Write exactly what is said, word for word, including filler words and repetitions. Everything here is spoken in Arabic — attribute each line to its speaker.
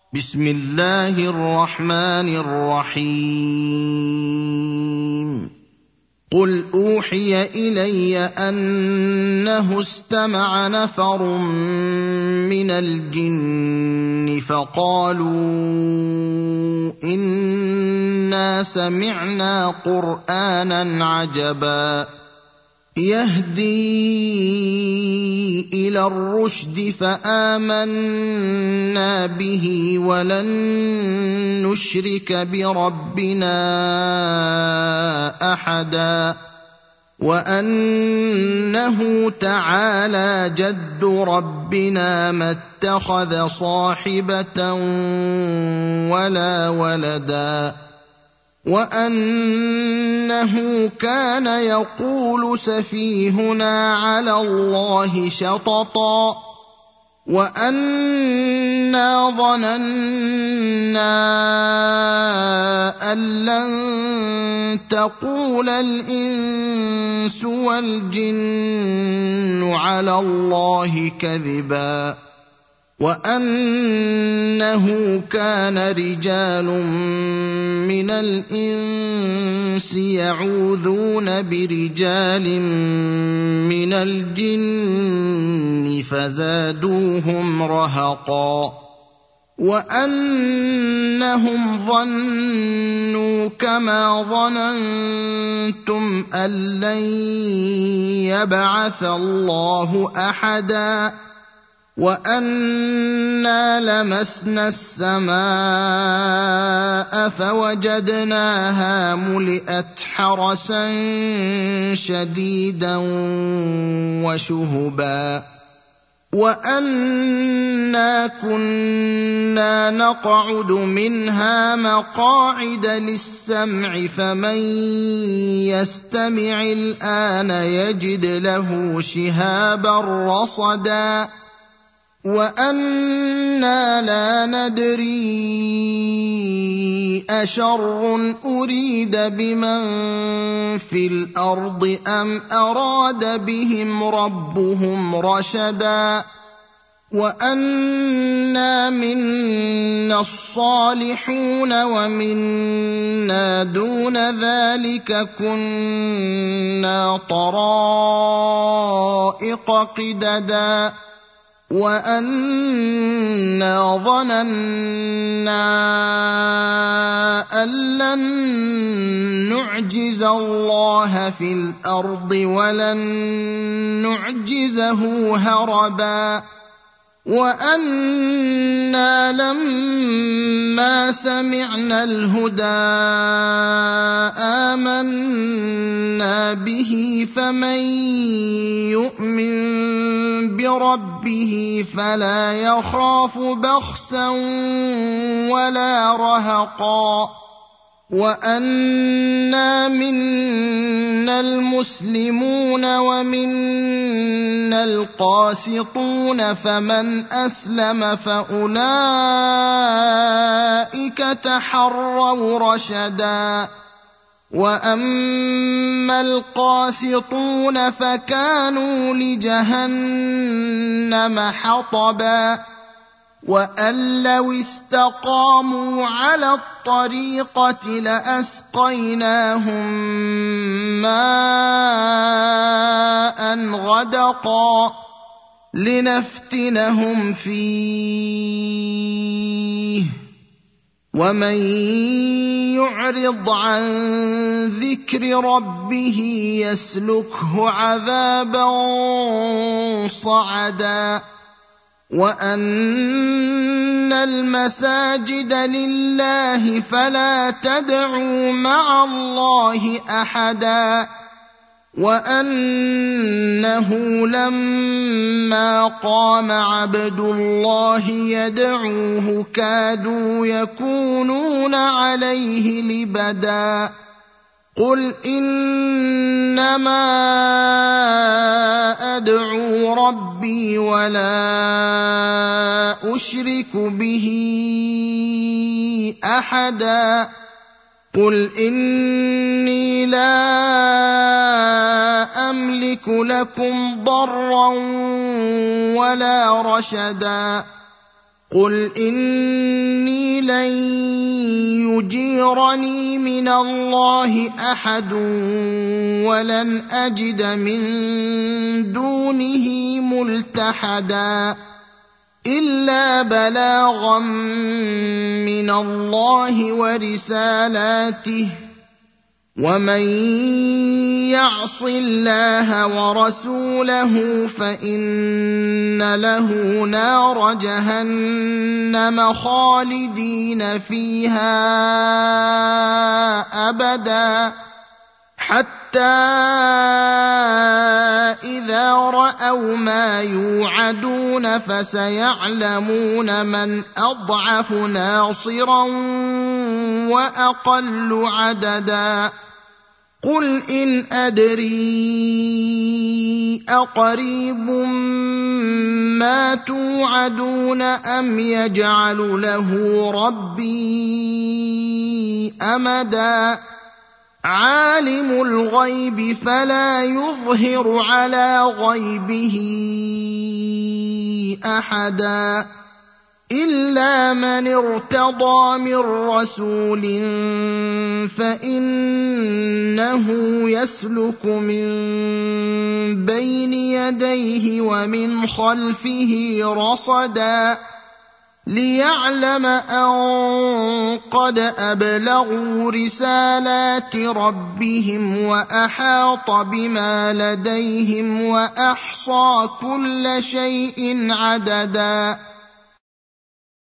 Speaker 1: بسم الله الرحمن الرحيم قل أوحي إلي أنه استمع نفر من الجن فقالوا إنا سمعنا قرآنا عجبا يهدي إلى الرشد فآمنا به ولن نشرك بربنا أحدا وأنه تعالى جد ربنا ما اتخذ صاحبة ولا ولدا وأنه كان يقول سفيهنا على الله شططا وأنا ظننا أن لن تقول الإنس والجن على الله كذبا وأنه كان رجال من الإنس يعوذون برجال من الجن فزادوهم رهقا وأنهم ظنوا كما ظننتم أن لن يبعث الله أحدا وأنا لمسنا السماء فوجدناها ملئت حرسا شديدا وشهبا وأنا كنا نقعد منها مقاعد للسمع فمن يستمع الآن يجد له شهابا رصدا وأنا لا ندري أشر أريد بمن في الأرض أم أراد بهم ربهم رشدا وأنا منا الصالحون ومنا دون ذلك كنا طرائق قددا وأنا ظننا أن لن نعجز الله في الأرض ولن نعجزه هربا وأنا لما سمعنا الهدى آمنا به فمن يؤمن بربه فلا يخاف بخسا ولا رهقا وأنا منا المسلمون ومنا القاسطون فمن أسلم فأولئك تحروا رشدا وأما القاسطون فكانوا لجهنم حطبا وأن لو استقاموا على الطريقة لأسقيناهم ماء غدقا لنفتنهم فيه ومن يعرض عن ذكر ربه يسلكه عذابا صعدا وأن المساجد لله فلا تدعوا مع الله أحدا وأنه لما قام عبد الله يدعوه كادوا يكونون عليه لبدا قل إنما أدعو ربي ولا أشرك به أحدا قل إني لا أملك لكم ضرا ولا رشدا قل إني لن يجيرني من الله أحد ولن أجد من دونه ملتحدا إلا بلاغا من الله ورسالاته ومن يعص الله ورسوله فإن له نار جهنم خالدين فيها أبدا حتى إذا رأوا ما يوعدون فسيعلمون من أضعف ناصرا وأقل عددا قل إن أدري أقريب ما توعدون أم يجعل له ربي أمدا عالم الغيب فلا يظهر على غيبه أحدا إلا من ارتضى من رسول فإنه يسلك من بين يديه ومن خلفه رصدا ليعلم أن قد أبلغوا رسالات ربهم وأحاط بما لديهم وأحصى كل شيء عددا